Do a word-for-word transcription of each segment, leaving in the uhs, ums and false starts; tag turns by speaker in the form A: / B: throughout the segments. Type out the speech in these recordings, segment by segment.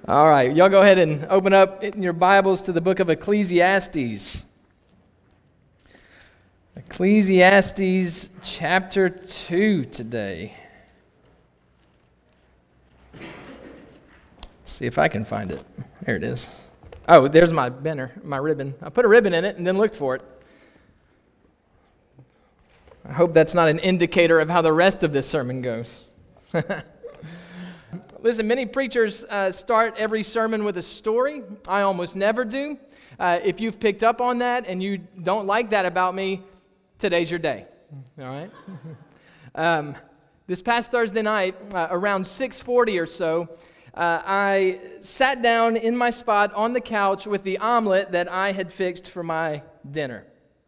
A: All right, y'all go ahead and open up in your Bibles to the book of Ecclesiastes. Ecclesiastes chapter two today. Let's see if I can find it. There it is. Oh, there's my banner, my ribbon. I put a ribbon in it and then looked for it. I hope that's not an indicator of how the rest of this sermon goes. Listen, many preachers uh, start every sermon with a story. I almost never do. Uh, if you've picked up on that and you don't like that about me, today's your day. All right? um, this past Thursday night, uh, around six forty or so, uh, I sat down in my spot on the couch with the omelet that I had fixed for my dinner.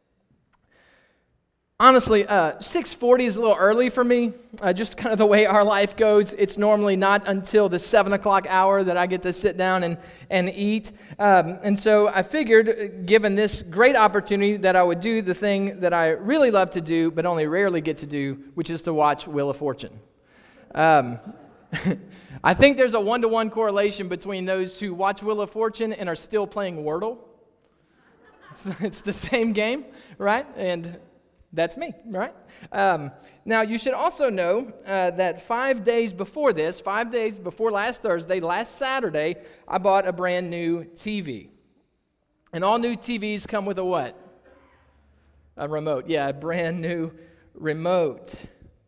A: Honestly, uh, six forty is a little early for me, uh, just kind of the way our life goes. It's normally not until the seven o'clock hour that I get to sit down and, and eat. Um, and so I figured, given this great opportunity, that I would do the thing that I really love to do, but only rarely get to do, which is to watch Wheel of Fortune. Um, I think there's a one-to-one correlation between those who watch Wheel of Fortune and are still playing Wordle. It's, it's the same game, right? And that's me, right? Um, now, you should also know uh, that five days before this, five days before last Thursday, last Saturday, I bought a brand new T V. And all new T Vs come with a what? A remote. Yeah, a brand new remote.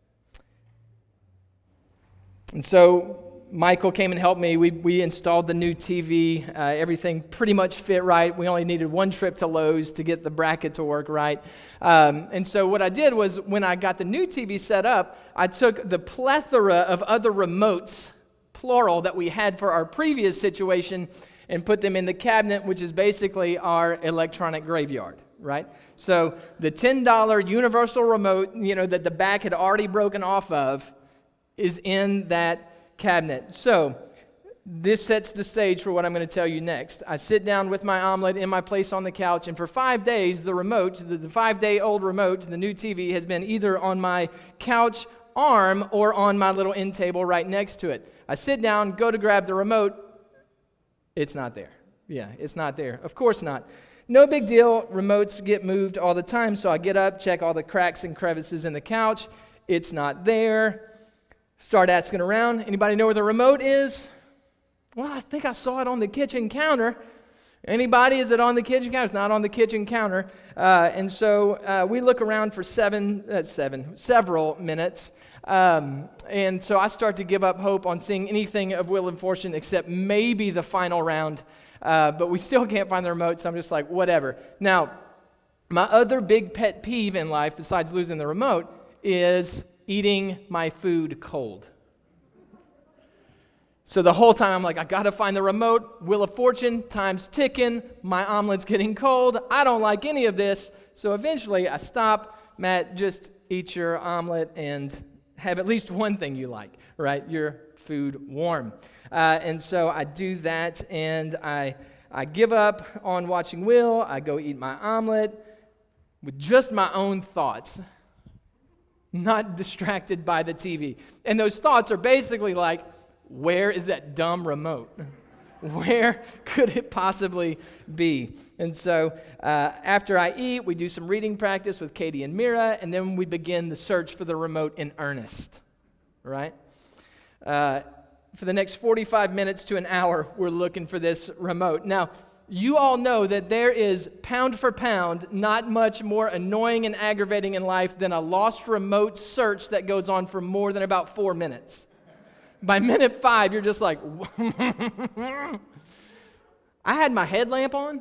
A: And so Michael came and helped me. We we installed the new T V. Uh, everything pretty much fit right. We only needed one trip to Lowe's to get the bracket to work right. Um, and so what I did was, when I got the new T V set up, I took the plethora of other remotes, plural, that we had for our previous situation and put them in the cabinet, which is basically our electronic graveyard, right? So the ten dollar universal remote, you know, that the back had already broken off of, is in that cabinet. So this sets the stage for what I'm going to tell you next. I sit down with my omelet in my place on the couch, and for five days, the remote, the, the five-day-old remote, the new T V, has been either on my couch arm or on my little end table right next to it. I sit down, go to grab the remote. It's not there. Yeah, it's not there. Of course not. No big deal. Remotes get moved all the time, so I get up, check all the cracks and crevices in the couch. It's not there. Start asking around. Anybody know where the remote is? Well, I think I saw it on the kitchen counter. Anybody? Is it on the kitchen counter? It's not on the kitchen counter. Uh, and so uh, we look around for seven, uh, seven, several minutes. Um, and so I start to give up hope on seeing anything of Wheel of Fortune except maybe the final round. Uh, but we still can't find the remote, so I'm just like, whatever. Now, my other big pet peeve in life, besides losing the remote, is eating my food cold. So the whole time I'm like, I gotta find the remote. Wheel of Fortune, time's ticking. My omelet's getting cold. I don't like any of this. So eventually I stop. Matt, just eat your omelet and have at least one thing you like, right? Your food warm. Uh, and so I do that, and I I give up on watching Will. I go eat my omelet with just my own thoughts, not distracted by the T V. And those thoughts are basically like, where is that dumb remote? Where could it possibly be? And so uh, after I eat, we do some reading practice with Katie and Mira, and then we begin the search for the remote in earnest, right? Uh, for the next forty-five minutes to an hour, we're looking for this remote. Now, you all know that there is, pound for pound, not much more annoying and aggravating in life than a lost remote search that goes on for more than about four minutes. By minute five, you're just like, I had my headlamp on.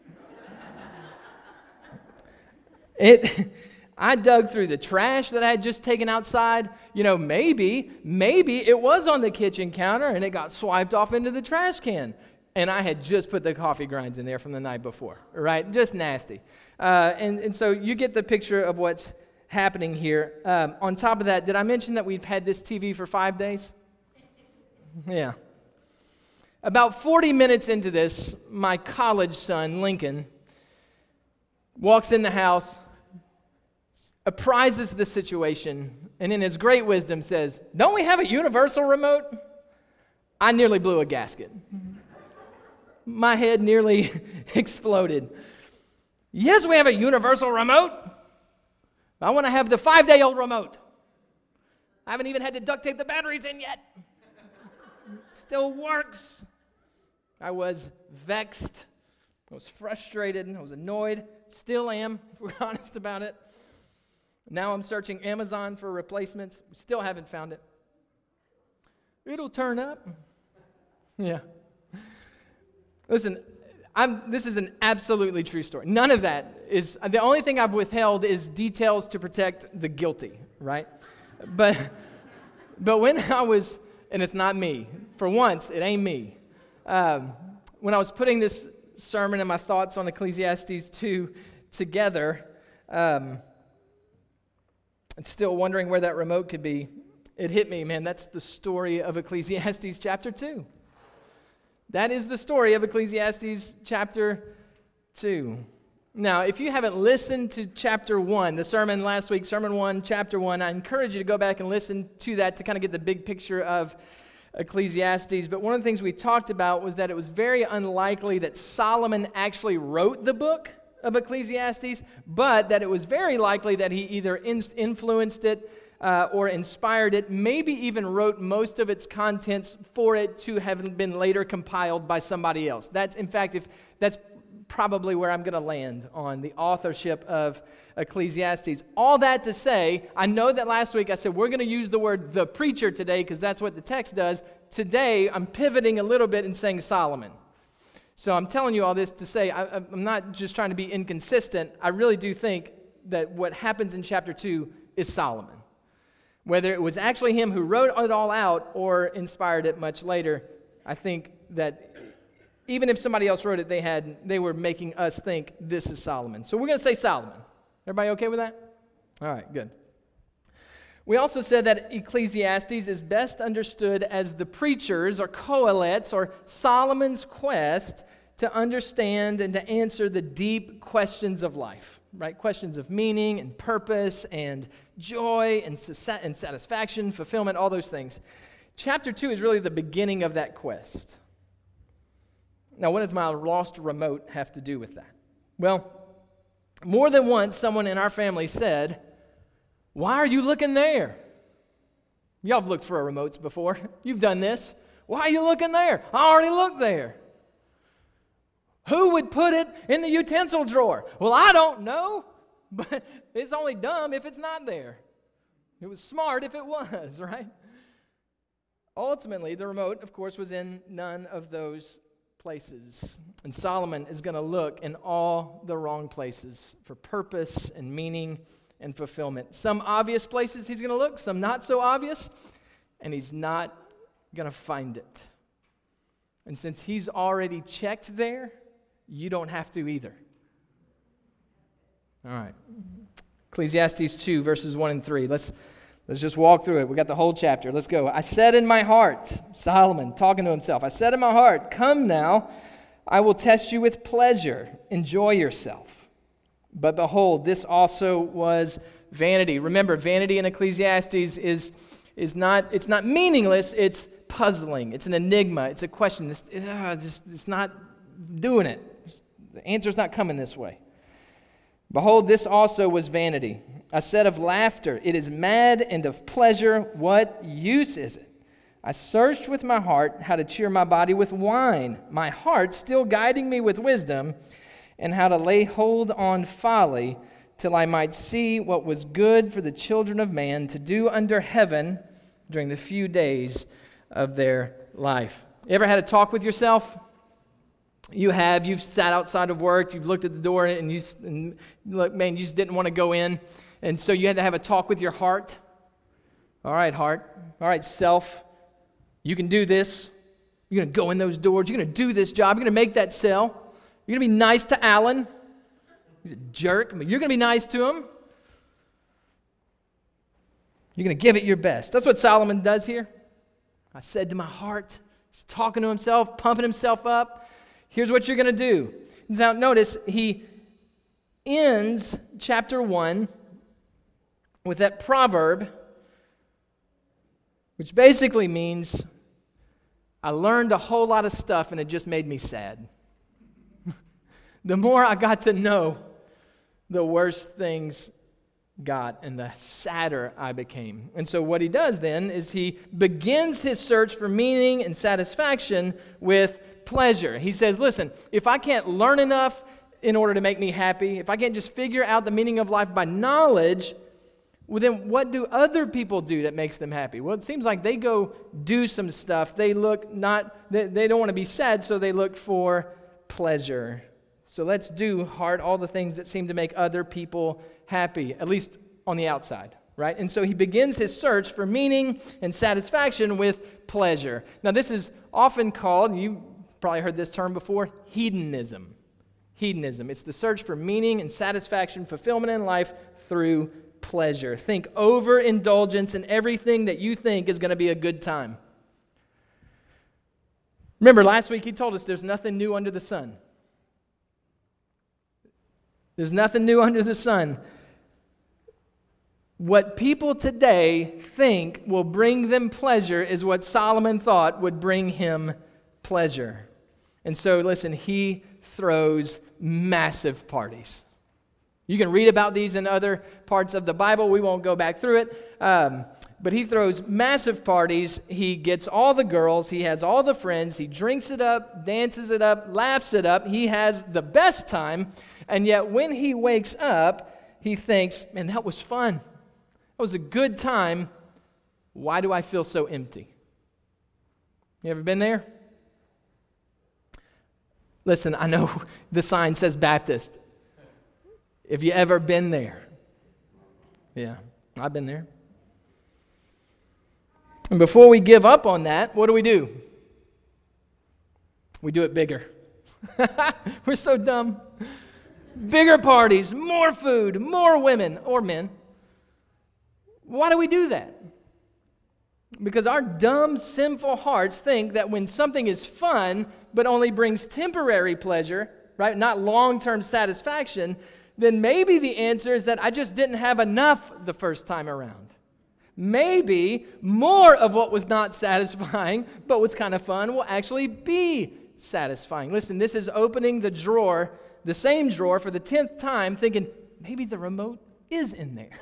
A: It, I dug through the trash that I had just taken outside. You know, maybe, maybe it was on the kitchen counter and it got swiped off into the trash can. And I had just put the coffee grinds in there from the night before, right? Just nasty. Uh, and, and so you get the picture of what's happening here. Um, on top of that, did I mention that we've had this T V for five days? Yeah. About forty minutes into this, my college son, Lincoln, walks in the house, apprises the situation, and in his great wisdom says, "Don't we have a universal remote?" I nearly blew a gasket. My head nearly exploded. Yes, we have a universal remote. I want to have the five-day-old remote. I haven't even had to duct tape the batteries in yet. Still works. I was vexed. I was frustrated. I was annoyed. Still am, if we're honest about it. Now I'm searching Amazon for replacements. Still haven't found it. It'll turn up. Yeah. Listen, I'm, this is an absolutely true story. None of that is, the only thing I've withheld is details to protect the guilty, right? But, but when I was, and it's not me, for once, it ain't me. Um, when I was putting this sermon and my thoughts on Ecclesiastes two together, um, and still wondering where that remote could be, it hit me, man, that's the story of Ecclesiastes chapter two. That is the story of Ecclesiastes chapter two. Now, if you haven't listened to chapter one, the sermon last week, sermon one, chapter one, I encourage you to go back and listen to that to kind of get the big picture of Ecclesiastes. But one of the things we talked about was that it was very unlikely that Solomon actually wrote the book of Ecclesiastes, but that it was very likely that he either in- influenced it uh, or inspired it, maybe even wrote most of its contents for it to have been later compiled by somebody else. That's, in fact, if that's probably where I'm going to land on the authorship of Ecclesiastes. All that to say, I know that last week I said we're going to use the word the preacher today because that's what the text does. Today, I'm pivoting a little bit and saying Solomon. So I'm telling you all this to say I, I'm not just trying to be inconsistent. I really do think that what happens in chapter two is Solomon. Whether it was actually him who wrote it all out or inspired it much later, I think that even if somebody else wrote it, they had they were making us think this is Solomon. So we're going to say Solomon. Everybody okay with that? All right, good. We also said that Ecclesiastes is best understood as the preacher's or Qohelet's or Solomon's quest to understand and to answer the deep questions of life, right? Questions of meaning and purpose and joy and satisfaction, fulfillment, all those things. Chapter two is really the beginning of that quest. Now, what does my lost remote have to do with that? Well, more than once, someone in our family said, "Why are you looking there?" Y'all have looked for remotes before. You've done this. "Why are you looking there? I already looked there." "Who would put it in the utensil drawer?" "Well, I don't know, but it's only dumb if it's not there. It was smart if it was," right? Ultimately, the remote, of course, was in none of those places. And Solomon is going to look in all the wrong places for purpose and meaning and fulfillment. Some obvious places he's going to look, some not so obvious, and he's not going to find it. And since he's already checked there, you don't have to either. All right. Ecclesiastes two, verses one and three. Let's Let's just walk through it. We got the whole chapter. Let's go. "I said in my heart," Solomon talking to himself, "I said in my heart, come now, I will test you with pleasure. Enjoy yourself. But behold, this also was vanity." Remember, vanity in Ecclesiastes is, is not, it's not meaningless, it's puzzling. It's an enigma. It's a question. It's, it's, uh, just, it's not doing it. The answer's not coming this way. "Behold, this also was vanity. I said of laughter, it is mad, and of pleasure, what use is it? I searched with my heart how to cheer my body with wine, my heart still guiding me with wisdom, and how to lay hold on folly, till I might see what was good for the children of man to do under heaven during the few days of their life." You ever had a talk with yourself? You have. You've sat outside of work. You've looked at the door, and you and look, man, you just didn't want to go in. And so you had to have a talk with your heart. All right, heart. All right, self. You can do this. You're going to go in those doors. You're going to do this job. You're going to make that sell. You're going to be nice to Alan. He's a jerk, but you're going to be nice to him. You're going to give it your best. That's what Solomon does here. I said to my heart. He's talking to himself, pumping himself up. Here's what you're going to do. Now, notice he ends chapter one with that proverb, which basically means I learned a whole lot of stuff and it just made me sad. The more I got to know, the worse things got and the sadder I became. And so what he does then is he begins his search for meaning and satisfaction with pleasure. He says, listen, if I can't learn enough in order to make me happy, if I can't just figure out the meaning of life by knowledge, well, then what do other people do that makes them happy? Well, it seems like they go do some stuff. They look not, they, they don't want to be sad, so they look for pleasure. So let's do hard all the things that seem to make other people happy, at least on the outside, right? And so he begins his search for meaning and satisfaction with pleasure. Now, this is often called, you probably heard this term before, hedonism. Hedonism. It's the search for meaning and satisfaction, fulfillment in life through pleasure. Think overindulgence in everything that you think is going to be a good time. Remember, last week he told us there's nothing new under the sun. There's nothing new under the sun. What people today think will bring them pleasure is what Solomon thought would bring him pleasure. And so, listen, he throws massive parties. You can read about these in other parts of the Bible. We won't go back through it. Um, but he throws massive parties. He gets all the girls. He has all the friends. He drinks it up, dances it up, laughs it up. He has the best time. And yet when he wakes up, he thinks, man, that was fun. That was a good time. Why do I feel so empty? You ever been there? Listen, I know the sign says Baptist. Have you ever been there? Yeah, I've been there. And before we give up on that, what do we do? We do it bigger. We're so dumb. Bigger parties, more food, more women or men. Why do we do that? Because our dumb, sinful hearts think that when something is fun but only brings temporary pleasure, right, not long-term satisfaction, then maybe the answer is that I just didn't have enough the first time around. Maybe more of what was not satisfying but was kind of fun will actually be satisfying. Listen, this is opening the drawer, the same drawer for the tenth time, thinking, maybe the remote is in there.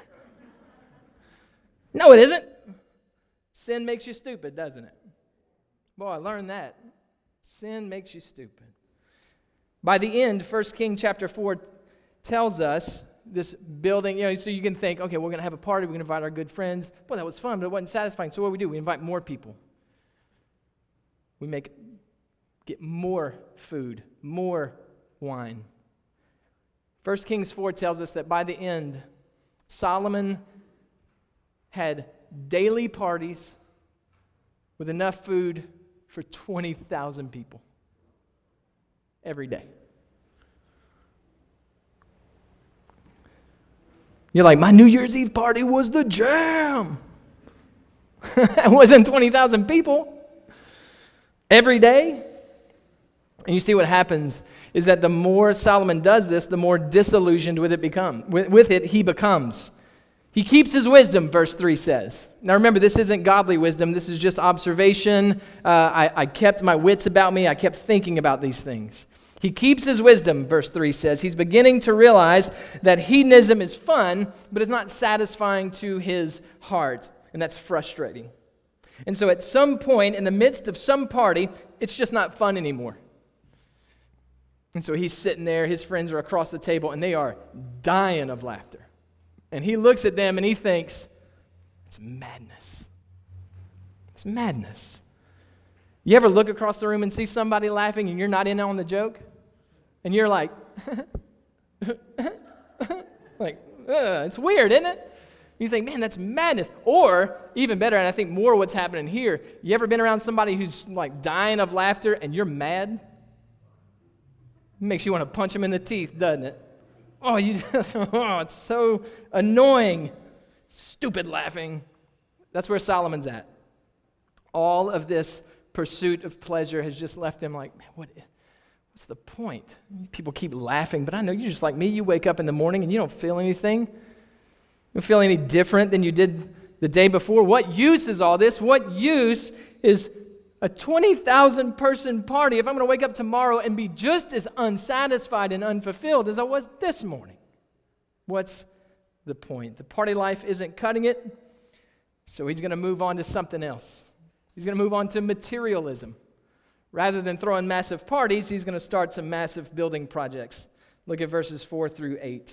A: No, it isn't. Sin makes you stupid, doesn't it? Boy, I learned that. Sin makes you stupid. By the end, First Kings chapter four tells us this building, you know, so you can think, okay, we're going to have a party, we're going to invite our good friends. Boy, that was fun, but it wasn't satisfying. So what do we do? We invite more people. We make, get more food, more wine. First Kings four tells us that by the end, Solomon had daily parties with enough food for twenty thousand people every day. You're like, my New Year's Eve party was the jam. It wasn't twenty thousand people every day. And you see what happens is that the more Solomon does this, the more disillusioned with it become. With, with it, he becomes. He keeps his wisdom, verse three says. Now remember, this isn't godly wisdom. This is just observation. Uh, I, I kept my wits about me. I kept thinking about these things. He keeps his wisdom, verse three says. He's beginning to realize that hedonism is fun, but it's not satisfying to his heart. And that's frustrating. And so at some point, in the midst of some party, it's just not fun anymore. And so he's sitting there. His friends are across the table, and they are dying of laughter. And he looks at them and he thinks, it's madness. It's madness. You ever look across the room and see somebody laughing and you're not in on the joke? And you're like, like, ugh, it's weird, isn't it? You think, man, that's madness. Or, even better, and I think more what's happening here, you ever been around somebody who's like dying of laughter and you're mad? It makes you want to punch them in the teeth, doesn't it? Oh, you just, oh, it's so annoying. Stupid laughing. That's where Solomon's at. All of this pursuit of pleasure has just left him like, man, what, what's the point? People keep laughing, but I know you're just like me. You wake up in the morning and you don't feel anything. You don't feel any different than you did the day before. What use is all this? What use is A twenty thousand person party if I'm going to wake up tomorrow and be just as unsatisfied and unfulfilled as I was this morning? What's the point? The party life isn't cutting it, so he's going to move on to something else. He's going to move on to materialism. Rather than throwing massive parties, he's going to start some massive building projects. Look at verses four through eight.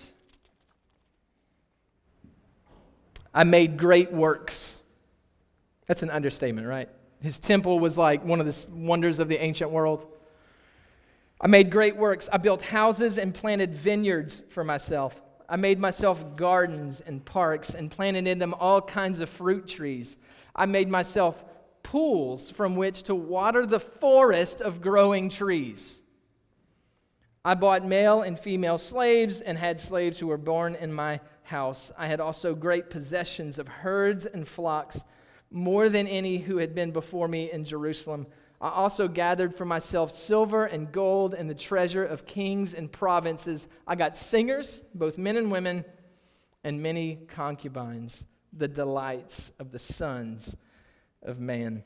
A: I made great works. That's an understatement, right? His temple was like one of the wonders of the ancient world. I made great works. I built houses and planted vineyards for myself. I made myself gardens and parks and planted in them all kinds of fruit trees. I made myself pools from which to water the forest of growing trees. I bought male and female slaves and had slaves who were born in my house. I had also great possessions of herds and flocks, more than any who had been before me in Jerusalem. I also gathered for myself silver and gold and the treasure of kings and provinces. I got singers, both men and women, and many concubines, the delights of the sons of man.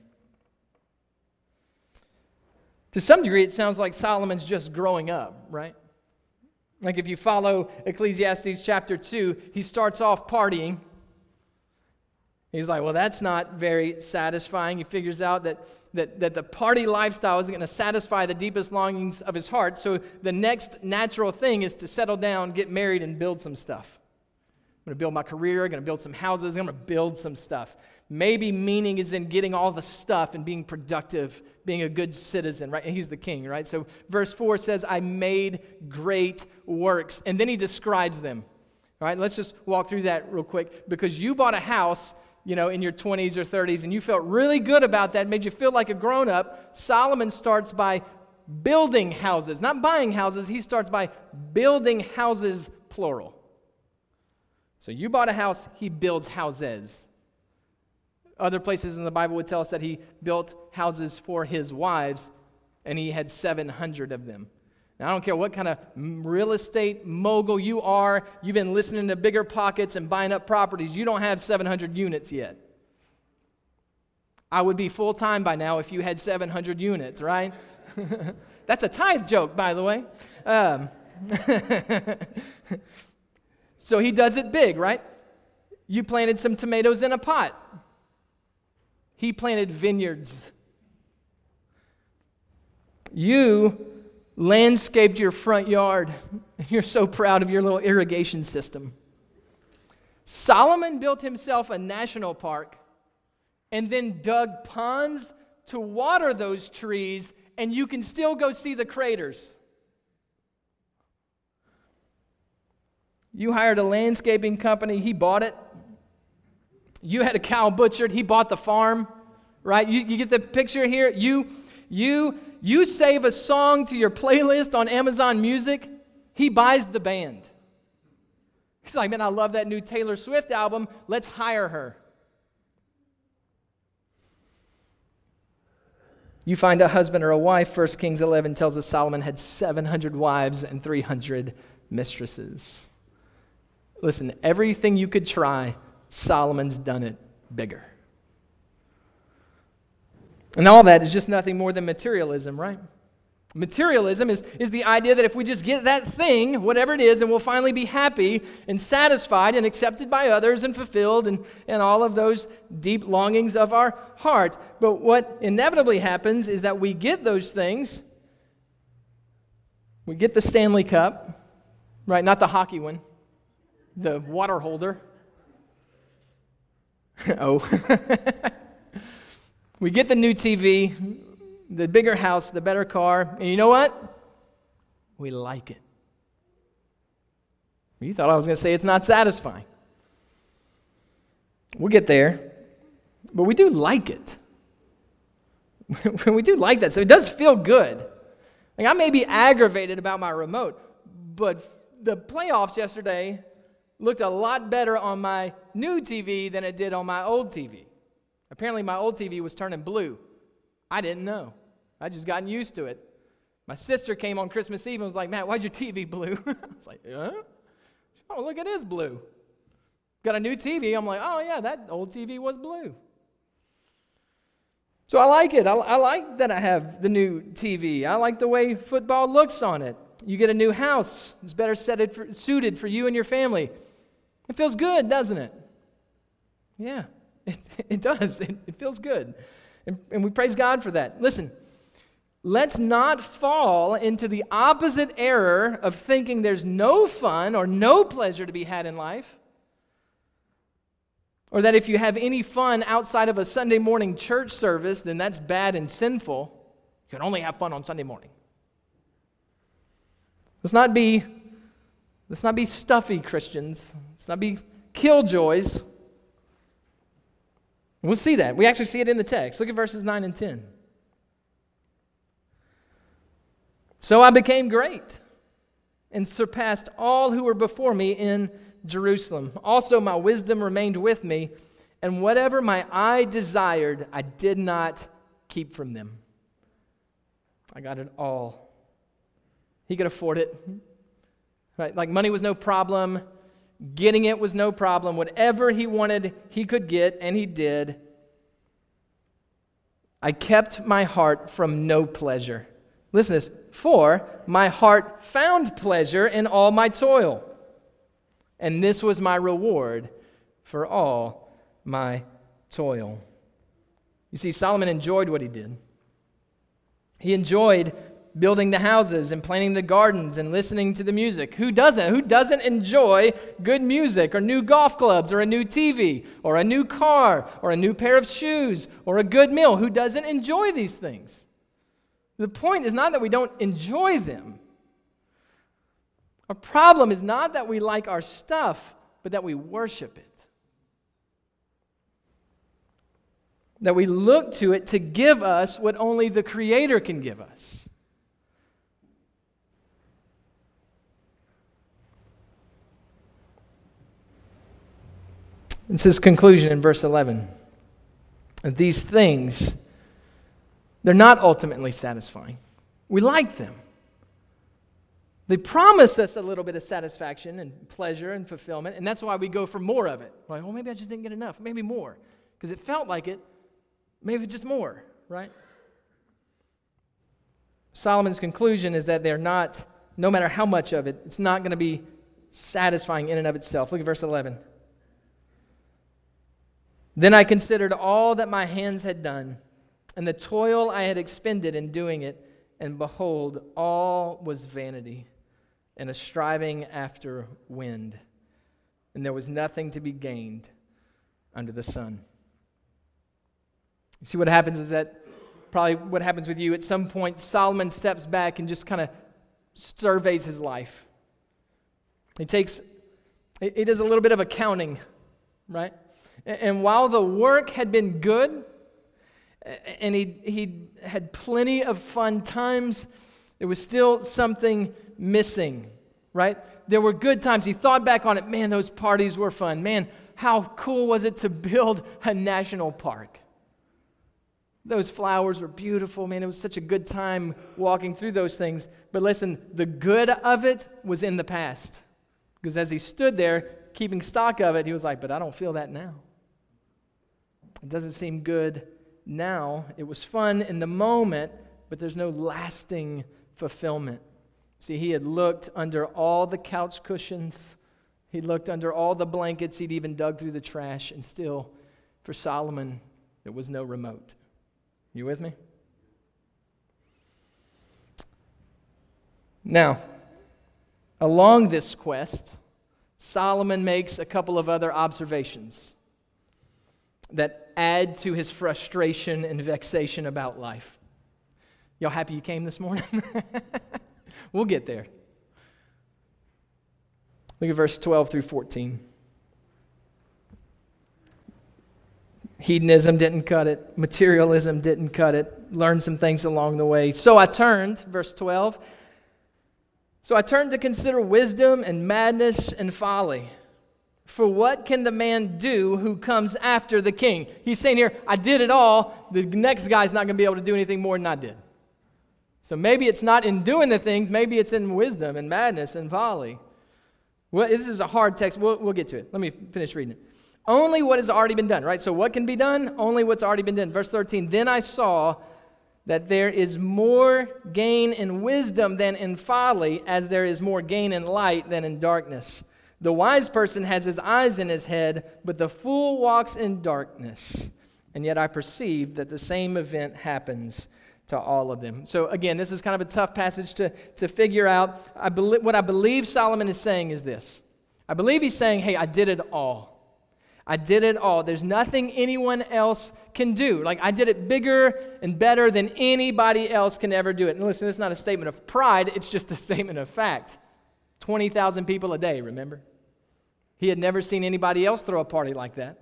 A: To some degree, it sounds like Solomon's just growing up, right? Like if you follow Ecclesiastes chapter two, he starts off partying. He's like, well, that's not very satisfying. He figures out that, that, that the party lifestyle isn't going to satisfy the deepest longings of his heart. So the next natural thing is to settle down, get married, and build some stuff. I'm going to build my career. I'm going to build some houses. I'm going to build some stuff. Maybe meaning is in getting all the stuff and being productive, being a good citizen, right? And he's the king, right? So verse four says, I made great works. And then he describes them. All right, let's just walk through that real quick. Because you bought a house, you know, in your twenties or thirties, and you felt really good about that, made you feel like a grown-up. Solomon starts by building houses, not buying houses. He starts by building houses, plural. So you bought a house, he builds houses. Other places in the Bible would tell us that he built houses for his wives, and he had seven hundred of them. Now, I don't care what kind of real estate mogul you are, you've been listening to Bigger Pockets and buying up properties, you don't have seven hundred units yet. I would be full-time by now if you had seven hundred units, right? That's a tithe joke, by the way. Um, so he does it big, right? You planted some tomatoes in a pot. He planted vineyards. You landscaped your front yard. You're so proud of your little irrigation system. Solomon built himself a national park and then dug ponds to water those trees, and you can still go see the craters. You hired a landscaping company, he bought it. You had a cow butchered, he bought the farm, right? You, you get the picture here? You, you, you save a song to your playlist on Amazon Music, he buys the band. He's like, man, I love that new Taylor Swift album, let's hire her. You find a husband or a wife, First Kings eleven tells us Solomon had seven hundred wives and three hundred mistresses. Listen, everything you could try, Solomon's done it bigger. And all that is just nothing more than materialism, right? Materialism is, is the idea that if we just get that thing, whatever it is, and we'll finally be happy and satisfied and accepted by others and fulfilled and, and all of those deep longings of our heart. But what inevitably happens is that we get those things. We get the Stanley Cup, right? Not the hockey one, the water holder. Oh. We get the new T V, the bigger house, the better car, and you know what? We like it. You thought I was going to say it's not satisfying. We'll get there, but we do like it. We do like that, so it does feel good. Like I may be aggravated about my remote, but the playoffs yesterday looked a lot better on my new T V than it did on my old T V. Apparently my old T V was turning blue. I didn't know. I just gotten used to it. My sister came on Christmas Eve and was like, Matt, why'd your T V blue? I was like, huh? Oh, look, it is blue. Got a new T V. I'm like, oh yeah, that old T V was blue. So I like it. I, I like that I have the new T V. I like the way football looks on it. You get a new house. It's better suited for, suited for you and your family. It feels good, doesn't it? Yeah, it, it does. It, it feels good. And, and we praise God for that. Listen, let's not fall into the opposite error of thinking there's no fun or no pleasure to be had in life. Or that if you have any fun outside of a Sunday morning church service, then that's bad and sinful. You can only have fun on Sunday morning. Let's not be, let's not be stuffy Christians. Let's not be killjoys. We'll see that. We actually see it in the text. Look at verses nine and ten. So I became great and surpassed all who were before me in Jerusalem. Also, my wisdom remained with me, and whatever my eye desired, I did not keep from them. I got it all. He could afford it. Right? Like money was no problem. Getting it was no problem. Whatever he wanted, he could get, and he did. I kept my heart from no pleasure. Listen to this. For my heart found pleasure in all my toil, and this was my reward for all my toil. You see, Solomon enjoyed what he did. He enjoyed building the houses and planting the gardens and listening to the music. Who doesn't? Who doesn't enjoy good music or new golf clubs or a new T V or a new car or a new pair of shoes or a good meal? Who doesn't enjoy these things? The point is not that we don't enjoy them. Our problem is not that we like our stuff, but that we worship it. That we look to it to give us what only the Creator can give us. It's his conclusion in verse eleven. And these things, they're not ultimately satisfying. We like them. They promise us a little bit of satisfaction and pleasure and fulfillment, and that's why we go for more of it. Like, well, maybe I just didn't get enough. Maybe more. Because it felt like it. Maybe just more, right? Solomon's conclusion is that they're not, no matter how much of it, it's not going to be satisfying in and of itself. Look at verse eleven. Then I considered all that my hands had done, and the toil I had expended in doing it, and behold, all was vanity, and a striving after wind, and there was nothing to be gained under the sun. You see what happens is that probably what happens with you, at some point Solomon steps back and just kind of surveys his life. He takes, he does a little bit of accounting, right? And while the work had been good, and he he had plenty of fun times, there was still something missing, right? There were good times. He thought back on it. Man, those parties were fun. Man, how cool was it to build a national park? Those flowers were beautiful. Man, it was such a good time walking through those things. But listen, the good of it was in the past. Because as he stood there, keeping stock of it, he was like, but I don't feel that now. It doesn't seem good now. It was fun in the moment, but there's no lasting fulfillment. See, he had looked under all the couch cushions. He looked under all the blankets. He'd even dug through the trash, and still, for Solomon, there was no remote. You with me? Now, along this quest, Solomon makes a couple of other observations that add to his frustration and vexation about life. Y'all happy you came this morning? We'll get there. Look at verse twelve through fourteen. Hedonism didn't cut it. Materialism didn't cut it. Learned some things along the way. So I turned, verse twelve, so I turned to consider wisdom and madness and folly. For what can the man do who comes after the king? He's saying here, I did it all. The next guy's not going to be able to do anything more than I did. So maybe it's not in doing the things. Maybe it's in wisdom and madness and folly. Well, this is a hard text. We'll, we'll get to it. Let me finish reading it. Only what has already been done, right? So what can be done? Only what's already been done. Verse thirteen, then I saw that there is more gain in wisdom than in folly, as there is more gain in light than in darkness. The wise person has his eyes in his head, but the fool walks in darkness. And yet I perceive that the same event happens to all of them. So again, this is kind of a tough passage to, to figure out. I believe, what I believe Solomon is saying is this. I believe he's saying, hey, I did it all. I did it all. There's nothing anyone else can do. Like, I did it bigger and better than anybody else can ever do it. And listen, it's not a statement of pride. It's just a statement of fact. twenty thousand people a day, remember? He had never seen anybody else throw a party like that.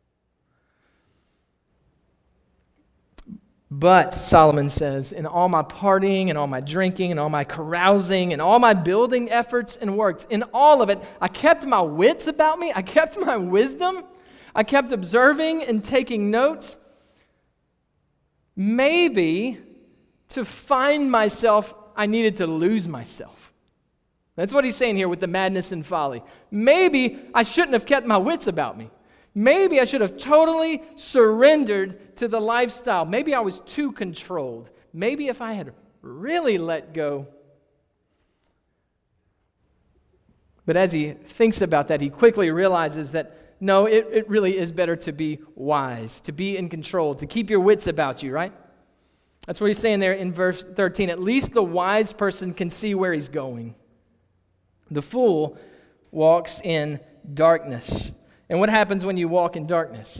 A: But, Solomon says, in all my partying and all my drinking and all my carousing and all my building efforts and works, in all of it, I kept my wits about me. I kept my wisdom. I kept observing and taking notes. Maybe to find myself, I needed to lose myself. That's what he's saying here with the madness and folly. Maybe I shouldn't have kept my wits about me. Maybe I should have totally surrendered to the lifestyle. Maybe I was too controlled. Maybe if I had really let go. But as he thinks about that, he quickly realizes that, no, it, it really is better to be wise, to be in control, to keep your wits about you, right? That's what he's saying there in verse thirteen. At least the wise person can see where he's going. The fool walks in darkness. And what happens when you walk in darkness?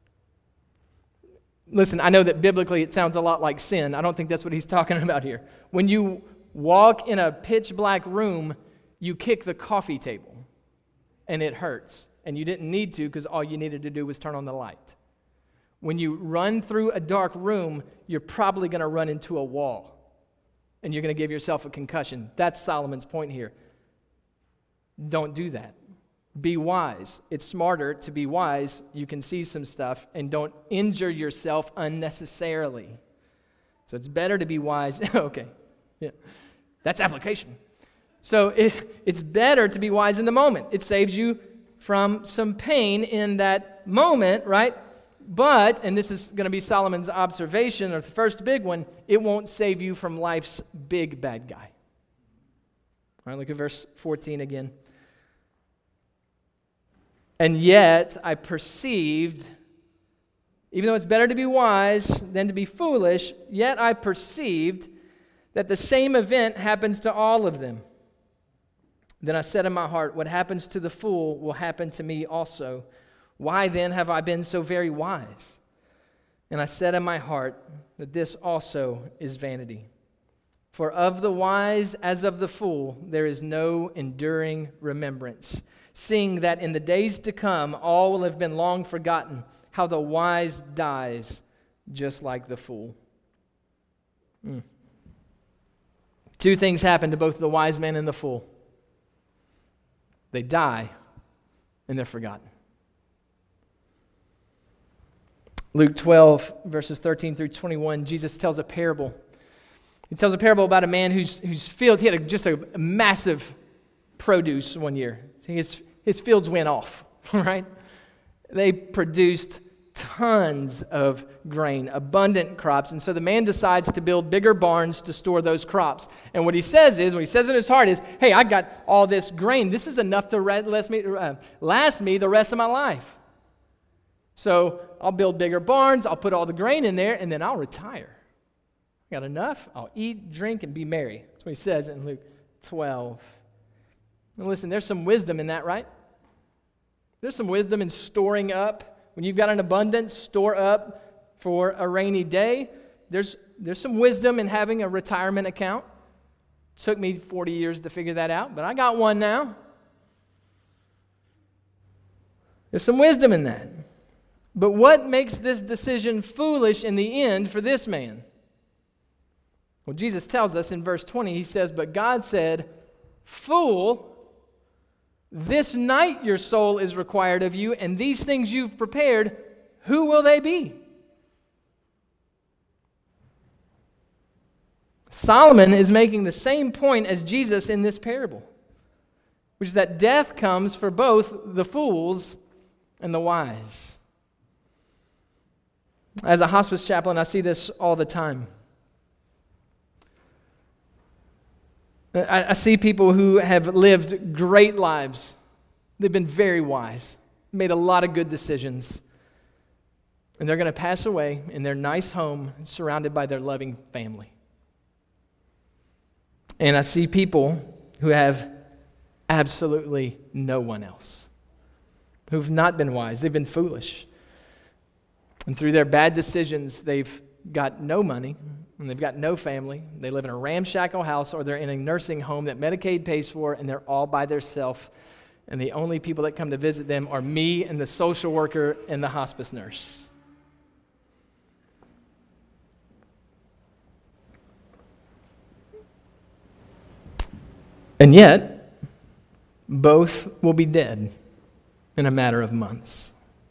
A: Listen, I know that biblically it sounds a lot like sin. I don't think that's what he's talking about here. When you walk in a pitch black room, you kick the coffee table, and it hurts. And you didn't need to because all you needed to do was turn on the light. When you run through a dark room, you're probably going to run into a wall, and you're going to give yourself a concussion. That's Solomon's point here. Don't do that. Be wise. It's smarter to be wise. You can see some stuff and don't injure yourself unnecessarily. So it's better to be wise. Okay. Yeah. That's application. So it, it's better to be wise in the moment. It saves you from some pain in that moment, right? But, and this is going to be Solomon's observation, or the first big one, it won't save you from life's big bad guy. All right, look at verse fourteen again. And yet I perceived, even though it's better to be wise than to be foolish, yet I perceived that the same event happens to all of them. Then I said in my heart, what happens to the fool will happen to me also. Why then have I been so very wise? And I said in my heart that this also is vanity. For of the wise as of the fool there is no enduring remembrance, seeing that in the days to come all will have been long forgotten, how the wise dies just like the fool. Mm. Two things happen to both the wise man and the fool. They die, and they're forgotten. Luke twelve, verses thirteen through twenty-one, Jesus tells a parable. He tells a parable about a man whose, whose fields, he had a, just a, a massive produce one year. His, his fields went off, right? They produced tons of grain, abundant crops. And so the man decides to build bigger barns to store those crops. And what he says is, what he says in his heart is, hey, I got all this grain. This is enough to last me, uh, last me the rest of my life. So I'll build bigger barns, I'll put all the grain in there, and then I'll retire. I got enough, I'll eat, drink, and be merry. That's what he says in Luke twelve. And listen, there's some wisdom in that, right? There's some wisdom in storing up. When you've got an abundance, store up for a rainy day. There's, there's some wisdom in having a retirement account. It took me forty years to figure that out, but I got one now. There's some wisdom in that. But what makes this decision foolish in the end for this man? Well, Jesus tells us in verse twenty, he says, but God said, fool, this night your soul is required of you, and these things you've prepared, who will they be? Solomon is making the same point as Jesus in this parable, which is that death comes for both the fools and the wise. As a hospice chaplain, I see this all the time. I, I see people who have lived great lives. They've been very wise, made a lot of good decisions, and they're going to pass away in their nice home, surrounded by their loving family. And I see people who have absolutely no one else, who've not been wise. They've been foolish. And through their bad decisions, they've got no money, and they've got no family. They live in a ramshackle house, or they're in a nursing home that Medicaid pays for, and they're all by themselves. And the only people that come to visit them are me and the social worker and the hospice nurse. And yet, both will be dead in a matter of months.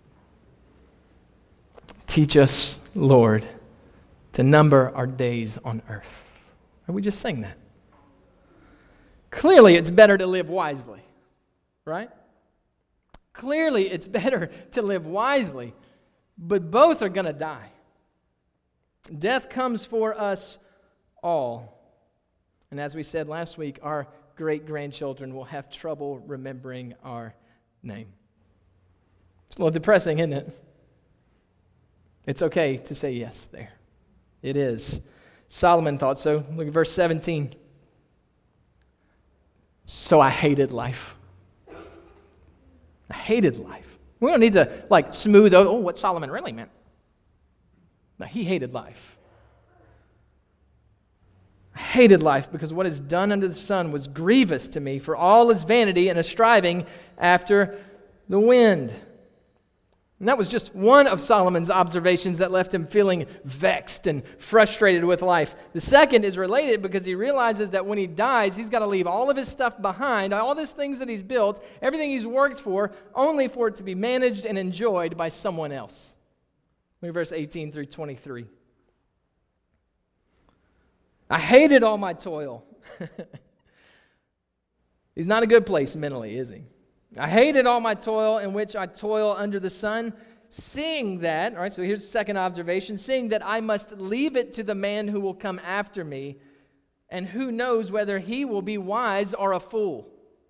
A: Teach us, Lord, to number our days on earth. Or we just sang that. Clearly, it's better to live wisely, right? Clearly, it's better to live wisely, but both are going to die. Death comes for us all. And as we said last week, our great-grandchildren will have trouble remembering our name. It's a little depressing, isn't it? It's okay to say yes there. It is. Solomon thought so. Look at verse seventeen. So I hated life. I hated life. We don't need to like smooth over, oh, what Solomon really meant. No, he hated life. I hated life because what is done under the sun was grievous to me, for all is vanity and a striving after the wind. And that was just one of Solomon's observations that left him feeling vexed and frustrated with life. The second is related because he realizes that when he dies, he's got to leave all of his stuff behind, all these things that he's built, everything he's worked for, only for it to be managed and enjoyed by someone else. Look at verse eighteen through twenty-three. I hated all my toil. He's not a good place mentally, is he? I hated all my toil in which I toil under the sun, seeing that, all right, so here's the second observation, seeing that I must leave it to the man who will come after me, and who knows whether he will be wise or a fool.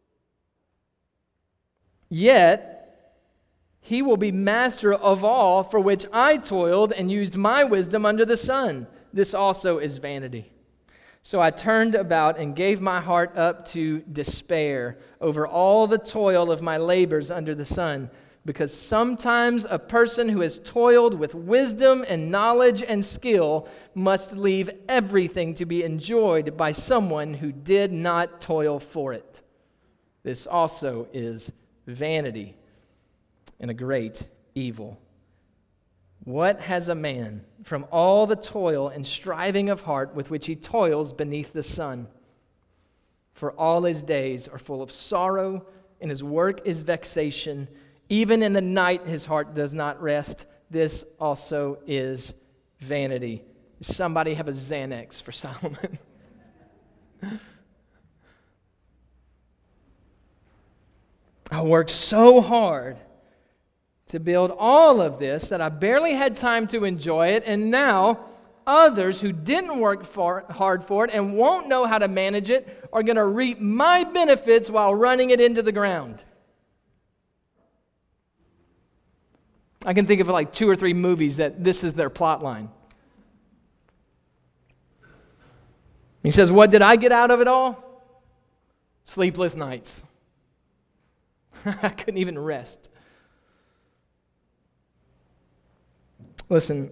A: Yet, he will be master of all for which I toiled and used my wisdom under the sun. This also is vanity. So I turned about and gave my heart up to despair over all the toil of my labors under the sun, because sometimes a person who has toiled with wisdom and knowledge and skill must leave everything to be enjoyed by someone who did not toil for it. This also is vanity and a great evil. What has a man from all the toil and striving of heart with which he toils beneath the sun? For all his days are full of sorrow, and his work is vexation. Even in the night his heart does not rest. This also is vanity. Somebody have a Xanax for Solomon. I worked so hard to build all of this that I barely had time to enjoy it, and now others who didn't work for, hard for it and won't know how to manage it are going to reap my benefits while running it into the ground. I can think of like two or three movies that this is their plot line. He says, what did I get out of it all? Sleepless nights. I couldn't even rest. Listen,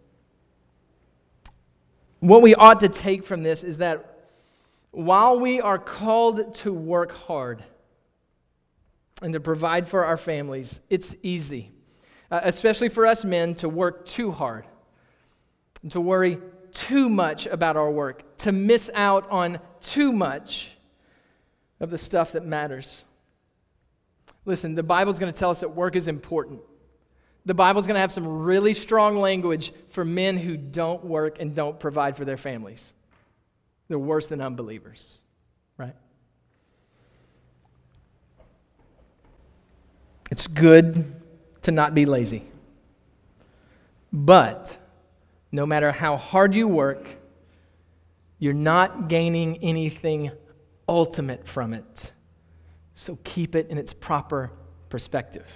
A: what we ought to take from this is that while we are called to work hard and to provide for our families, it's easy, uh, especially for us men, to work too hard, and to worry too much about our work, to miss out on too much of the stuff that matters. Listen, the Bible's going to tell us that work is important. The Bible's going to have some really strong language for men who don't work and don't provide for their families. They're worse than unbelievers, right? It's good to not be lazy. But no matter how hard you work, you're not gaining anything ultimate from it. So keep it in its proper perspective.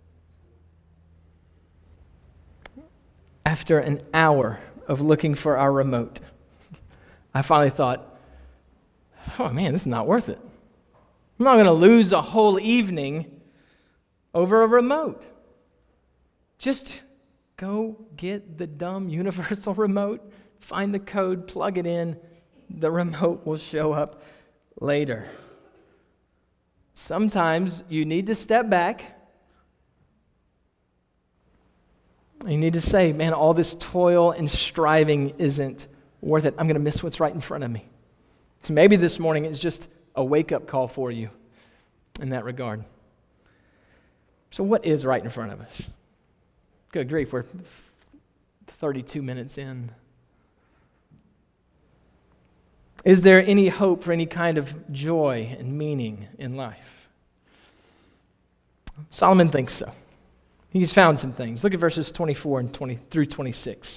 A: After an hour of looking for our remote, I finally thought, oh man, this is not worth it. I'm not going to lose a whole evening over a remote. Just go get the dumb universal remote, find the code, plug it in. The remote will show up later. Sometimes you need to step back. You need to say, man, all this toil and striving isn't worth it. I'm going to miss what's right in front of me. So maybe this morning is just a wake-up call for you in that regard. So what is right in front of us? Good grief, we're thirty-two minutes in. Is there any hope for any kind of joy and meaning in life? Solomon thinks so. He's found some things. Look at verses twenty-four and twenty through twenty-six.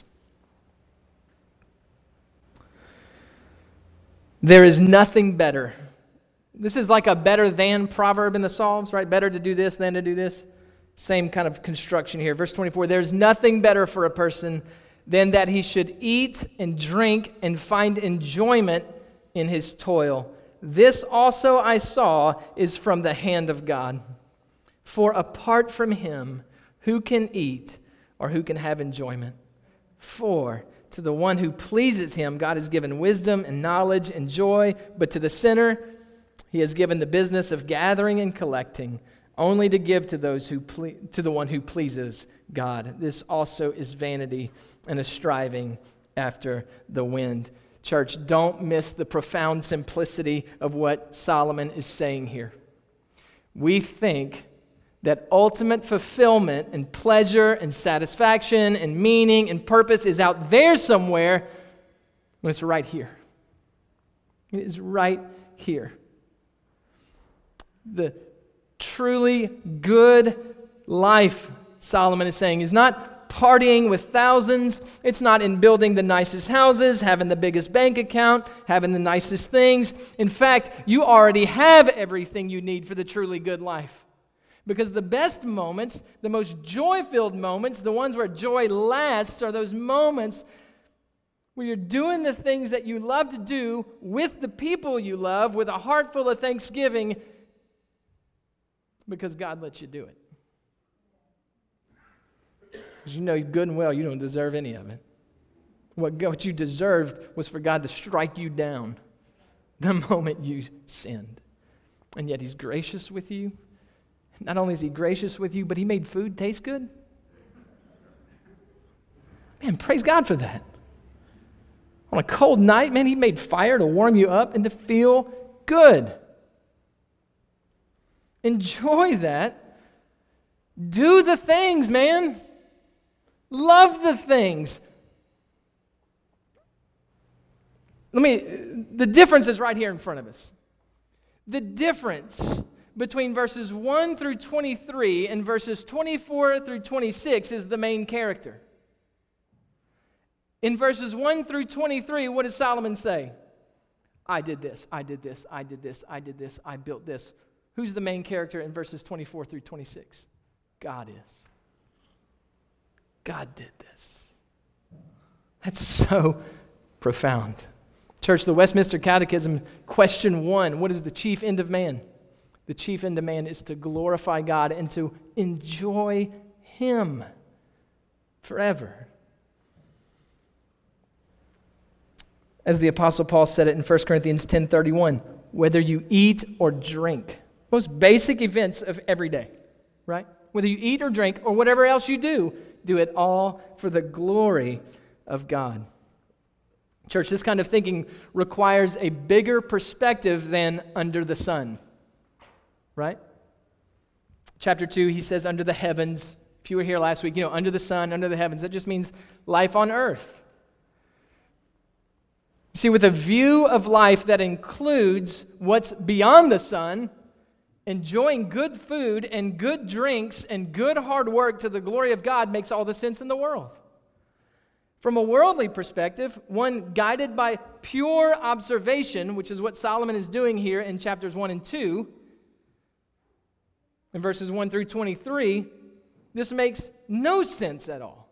A: There is nothing better. This is like a better than proverb in the Psalms, right? Better to do this than to do this. Same kind of construction here. Verse twenty-four, there's nothing better for a person than that he should eat and drink and find enjoyment in his toil. This also I saw is from the hand of God. For apart from him, who can eat or who can have enjoyment? For to the one who pleases him, God has given wisdom and knowledge and joy, but to the sinner, he has given the business of gathering and collecting, only to give to those who ple- to the one who pleases God. This also is vanity and a striving after the wind. Church, don't miss the profound simplicity of what Solomon is saying here. We think that ultimate fulfillment and pleasure and satisfaction and meaning and purpose is out there somewhere when it's right here. It is right here. The truly good life, Solomon is saying, is not partying with thousands. It's not in building the nicest houses, having the biggest bank account, having the nicest things. In fact, you already have everything you need for the truly good life. Because the best moments, the most joy-filled moments, the ones where joy lasts, are those moments where you're doing the things that you love to do with the people you love, with a heart full of thanksgiving, because God lets you do it. Because you know good and well you don't deserve any of it. What, what you deserved was for God to strike you down the moment you sinned. And yet He's gracious with you. Not only is He gracious with you, but He made food taste good. Man, praise God for that. On a cold night, man, He made fire to warm you up and to feel good. Enjoy that. Do the things, man. Love the things. Let me, the difference is right here in front of us. The difference between verses one through twenty-three and verses twenty-four through twenty-six is the main character. In verses one through twenty-three, what does Solomon say? I did this, I did this, I did this, I did this, I built this. Who's the main character in verses twenty-four through twenty-six? God is. God did this. That's so profound. Church, the Westminster Catechism, question one, what is the chief end of man? The chief end of man is to glorify God and to enjoy Him forever. As the Apostle Paul said it in First Corinthians ten thirty-one, whether you eat or drink, most basic events of every day, right? Whether you eat or drink or whatever else you do, do it all for the glory of God. Church, this kind of thinking requires a bigger perspective than under the sun. Right? Chapter two, he says under the heavens. If you were here last week, you know, under the sun, under the heavens. That just means life on earth. You see, with a view of life that includes what's beyond the sun, enjoying good food and good drinks and good hard work to the glory of God makes all the sense in the world. From a worldly perspective, one guided by pure observation, which is what Solomon is doing here in chapters one and two, in verses one through twenty-three, this makes no sense at all.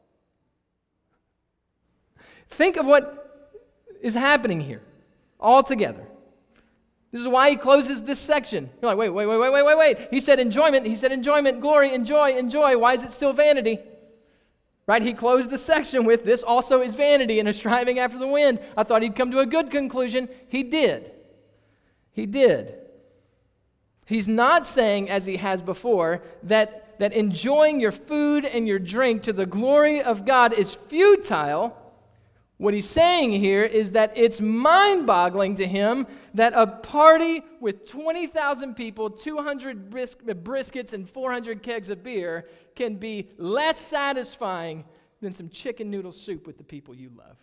A: Think of what is happening here altogether. This is why he closes this section. You're like, wait, wait, wait, wait, wait, wait, wait. He said enjoyment, he said enjoyment, glory, enjoy, enjoy. Why is it still vanity? Right? He closed the section with this also is vanity and a striving after the wind. I thought he'd come to a good conclusion. He did. He did. He's not saying, as he has before, that, that enjoying your food and your drink to the glory of God is futile. What he's saying here is that it's mind-boggling to him that a party with twenty thousand people, two hundred bris- briskets, and four hundred kegs of beer can be less satisfying than some chicken noodle soup with the people you love.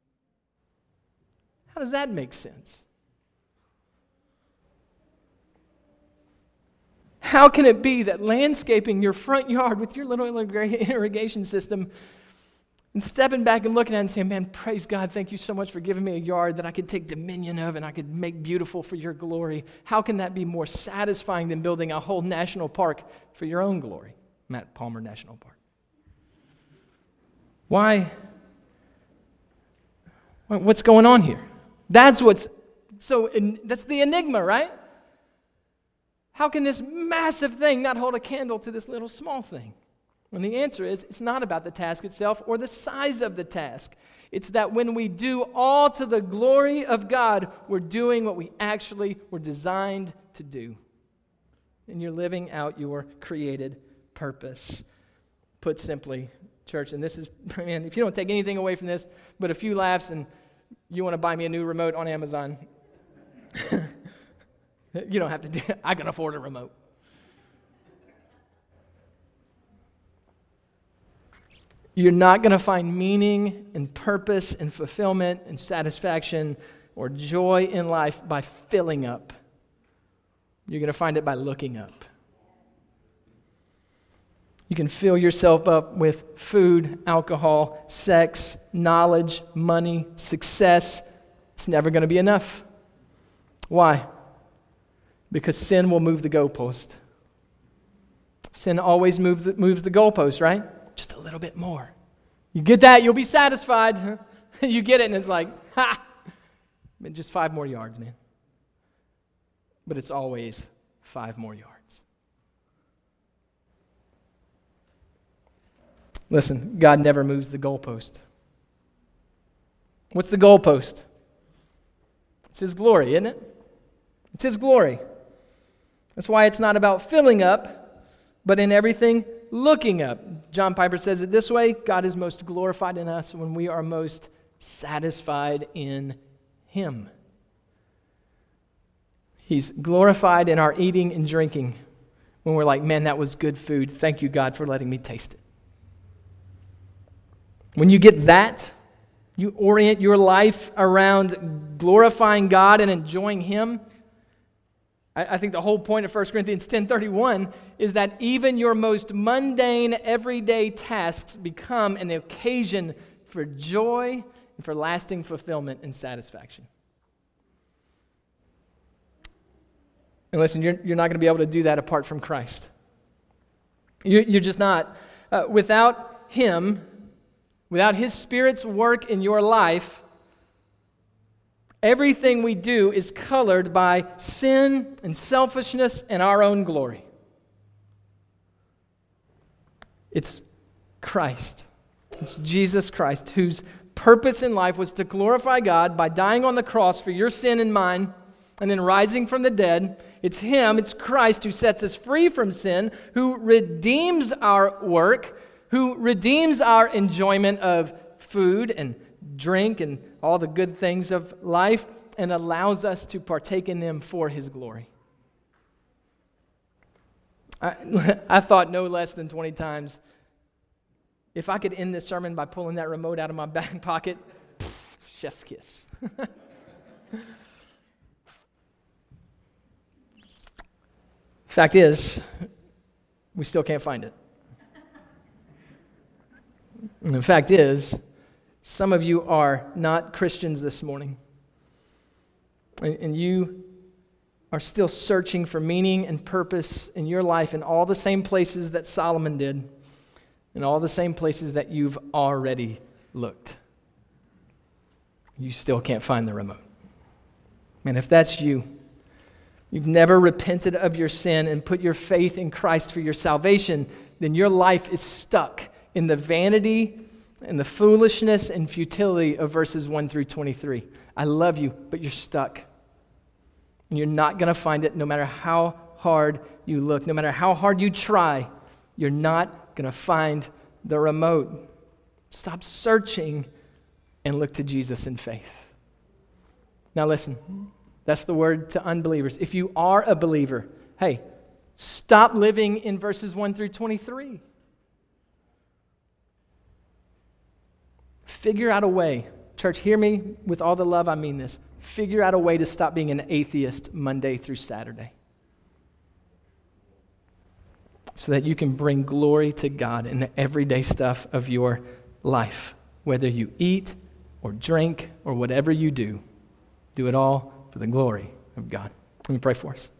A: How does that make sense? How can it be that landscaping your front yard with your little irrigation system and stepping back and looking at it and saying, man, praise God, thank you so much for giving me a yard that I could take dominion of and I could make beautiful for your glory. How can that be more satisfying than building a whole national park for your own glory? Matt Palmer National Park. Why? What's going on here? That's what's, so in, that's the enigma, right? How can this massive thing not hold a candle to this little small thing? And the answer is, it's not about the task itself or the size of the task. It's that when we do all to the glory of God, we're doing what we actually were designed to do. And you're living out your created purpose. Put simply, church, and this is, man, if you don't take anything away from this, but a few laughs and you want to buy me a new remote on Amazon, you don't have to do it. I can afford a remote. You're not going to find meaning and purpose and fulfillment and satisfaction or joy in life by filling up. You're going to find it by looking up. You can fill yourself up with food, alcohol, sex, knowledge, money, success. It's never going to be enough. Why? Because sin will move the goalpost. Sin always move the, moves the goalpost, right? Just a little bit more. You get that, you'll be satisfied. You get it, and it's like, ha! Just five more yards, man. But it's always five more yards. Listen, God never moves the goalpost. What's the goalpost? It's His glory, isn't it? It's His glory. That's why it's not about filling up, but in everything, looking up. John Piper says it this way: God is most glorified in us when we are most satisfied in Him. He's glorified in our eating and drinking when we're like, man, that was good food. Thank you, God, for letting me taste it. When you get that, you orient your life around glorifying God and enjoying Him. I think the whole point of First Corinthians ten thirty-one is that even your most mundane, everyday tasks become an occasion for joy and for lasting fulfillment and satisfaction. And listen, you're, you're not going to be able to do that apart from Christ. You're, you're just not. Uh, without Him, without His Spirit's work in your life, everything we do is colored by sin and selfishness and our own glory. It's Christ. It's Jesus Christ, whose purpose in life was to glorify God by dying on the cross for your sin and mine, and then rising from the dead. It's Him, it's Christ, who sets us free from sin, who redeems our work, who redeems our enjoyment of food and drink and all the good things of life, and allows us to partake in them for His glory. I, I thought no less than twenty times, if I could end this sermon by pulling that remote out of my back pocket, pff, chef's kiss. Fact is, we still can't find it. And the fact is, some of you are not Christians this morning. And, and you are still searching for meaning and purpose in your life in all the same places that Solomon did, in all the same places that you've already looked. You still can't find the remote. And if that's you, you've never repented of your sin and put your faith in Christ for your salvation, then your life is stuck in the vanity and the foolishness and futility of verses one through twenty-three. I love you, but you're stuck. And you're not going to find it no matter how hard you look, no matter how hard you try, you're not going to find the remote. Stop searching and look to Jesus in faith. Now listen, that's the word to unbelievers. If you are a believer, hey, stop living in verses one through twenty-three. Figure out a way. Church, hear me with all the love I mean this. Figure out a way to stop being an atheist Monday through Saturday, so that you can bring glory to God in the everyday stuff of your life. Whether you eat or drink or whatever you do, do it all for the glory of God. Let me pray for us.